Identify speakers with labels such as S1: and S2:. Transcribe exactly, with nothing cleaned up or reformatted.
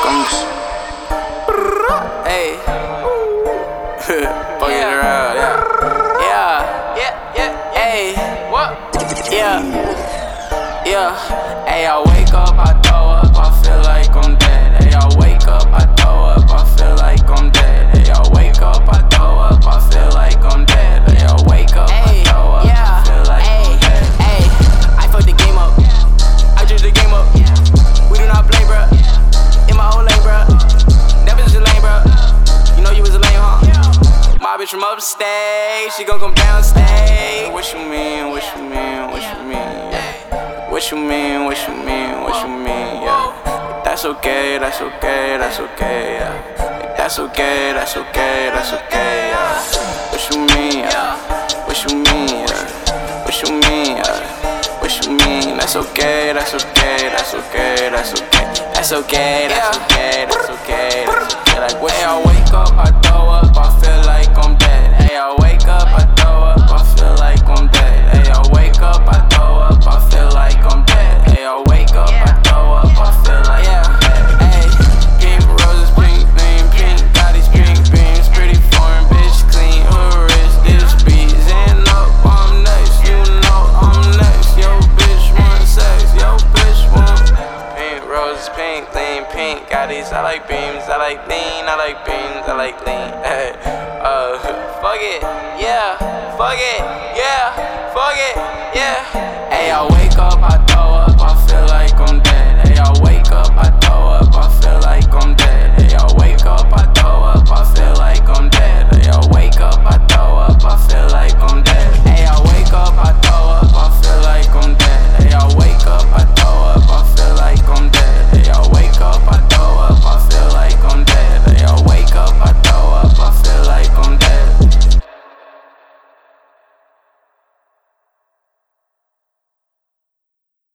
S1: I'm just. Hey. Fuck it around, yeah. Yeah. Yeah, yeah, hey. What? Yeah. Yeah. Hey, I wake up, I throw up, I feel like I'm dead. Hey, I wake up, I throw up, I feel like I'm dead. Hey, I wake up, I throw up, I feel like I'm dead. Hey, I wake up, I throw up, I feel like I'm dead. Hey, I fucked the game up. I juiced the game up. We do not play, bruh. In my whole lane, bruh. That bitch is a lame, bruh. You know you was a lame, huh? My bitch from upstate, she gon' come downstate. What you mean, what you mean, what you mean, yeah. What you mean, what you mean, what you mean, yeah. That's okay, that's okay, that's okay, yeah. That's okay, that's okay, that's okay, yeah. What you mean, yeah. What you mean, yeah. What you mean, yeah. What you mean, that's okay, that's okay, that's okay, that's okay. That's okay, that's okay, that's okay, that's okay. Like, when I wake up, I throw up, I feel like I'm dead. Hey, I wake up, I throw up, I feel like I'm dead. Hey, I wake up, I throw up, I feel like I'm dead. Hey, I wake up, I throw up, I feel like I'm dead. Hey, pink roses, pink name, pink, got these pink beams, pretty foreign bitch, clean, her wrist, this beat, and up, I'm next, you know I'm next. Yo, bitch want sex, yo, bitch want pink roses, pink lean, pink, got these, I like beams, I like lean, I like beams, I like lean. Hey, uh, fuck it, yeah, fuck it, yeah, fuck it, yeah. Hey, I wake up, I